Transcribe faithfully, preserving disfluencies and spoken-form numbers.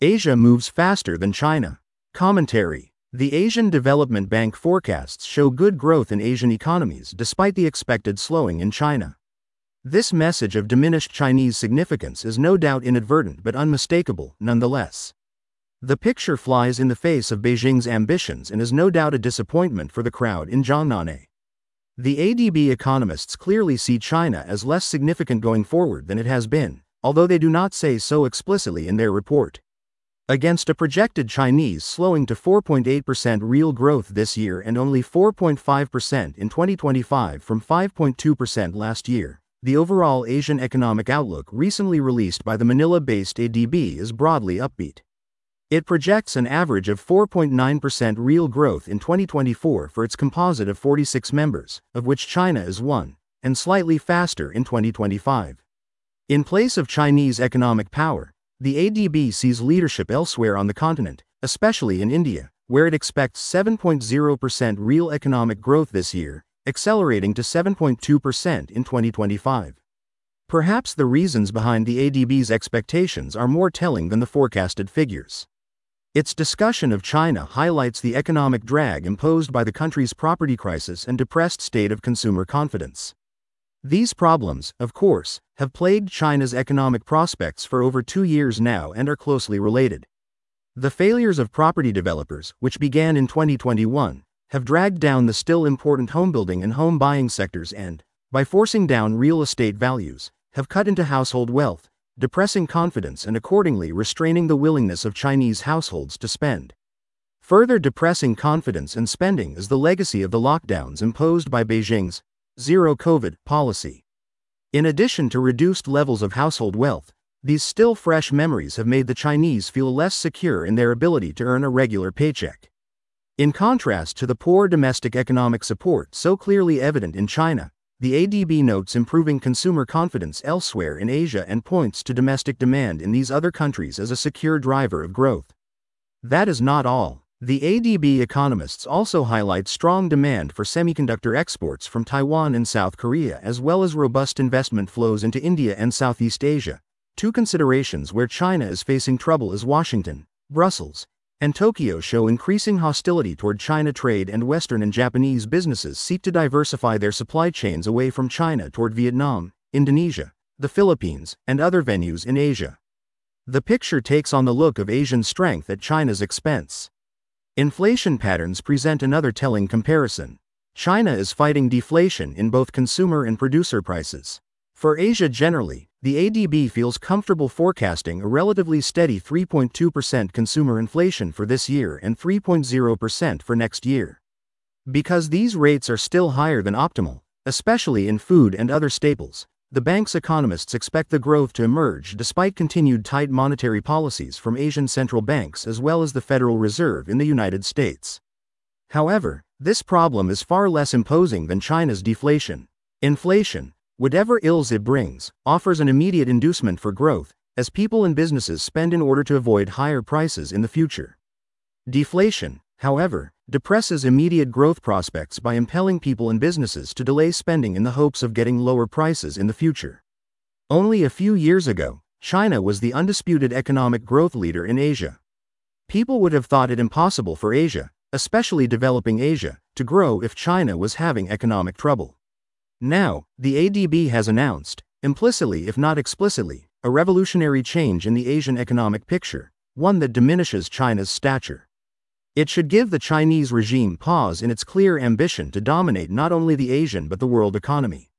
Asia moves faster than China. Commentary. The Asian Development Bank forecasts show good growth in Asian economies despite the expected slowing in China. This message of diminished Chinese significance is no doubt inadvertent but unmistakable, nonetheless. The picture flies in the face of Beijing's ambitions and is no doubt a disappointment for the crowd in Jiangnan. The A D B economists clearly see China as less significant going forward than it has been, although they do not say so explicitly in their report. Against a projected Chinese slowing to four point eight percent real growth this year and only four point five percent in twenty twenty-five from five point two percent last year, the overall Asian economic outlook recently released by the Manila-based A D B is broadly upbeat. It projects an average of four point nine percent real growth in twenty twenty-four for its composite of forty-six members, of which China is one, and slightly faster in twenty twenty-five. In place of Chinese economic power, the A D B sees leadership elsewhere on the continent, especially in India, where it expects seven point zero percent real economic growth this year, accelerating to seven point two percent in twenty twenty-five. Perhaps the reasons behind the A D B's expectations are more telling than the forecasted figures. Its discussion of China highlights the economic drag imposed by the country's property crisis and depressed state of consumer confidence. These problems, of course, have plagued China's economic prospects for over two years now and are closely related. The failures of property developers, which began in twenty twenty-one, have dragged down the still important homebuilding and home buying sectors and, by forcing down real estate values, have cut into household wealth, depressing confidence and accordingly restraining the willingness of Chinese households to spend. Further depressing confidence and spending is the legacy of the lockdowns imposed by Beijing's zero-COVID policy. In addition to reduced levels of household wealth, these still fresh memories have made the Chinese feel less secure in their ability to earn a regular paycheck. In contrast to the poor domestic economic support so clearly evident in China, the A D B notes improving consumer confidence elsewhere in Asia and points to domestic demand in these other countries as a secure driver of growth. That is not all. The A D B economists also highlight strong demand for semiconductor exports from Taiwan and South Korea as well as robust investment flows into India and Southeast Asia, two considerations where China is facing trouble as Washington, Brussels, and Tokyo show increasing hostility toward China trade and Western and Japanese businesses seek to diversify their supply chains away from China toward Vietnam, Indonesia, the Philippines, and other venues in Asia. The picture takes on the look of Asian strength at China's expense. Inflation patterns present another telling comparison. China is fighting deflation in both consumer and producer prices. For Asia generally, the A D B feels comfortable forecasting a relatively steady three point two percent consumer inflation for this year and three point zero percent for next year. Because these rates are still higher than optimal, especially in food and other staples, the bank's economists expect the growth to emerge despite continued tight monetary policies from Asian central banks as well as the Federal Reserve in the United States. However, this problem is far less imposing than China's deflation. Inflation, whatever ills it brings, offers an immediate inducement for growth, as people and businesses spend in order to avoid higher prices in the future. Deflation, however, depresses immediate growth prospects by impelling people and businesses to delay spending in the hopes of getting lower prices in the future. Only a few years ago, China was the undisputed economic growth leader in Asia. People would have thought it impossible for Asia, especially developing Asia, to grow if China was having economic trouble. Now, the A D B has announced, implicitly if not explicitly, a revolutionary change in the Asian economic picture, one that diminishes China's stature. It should give the Chinese regime pause in its clear ambition to dominate not only the Asian but the world economy.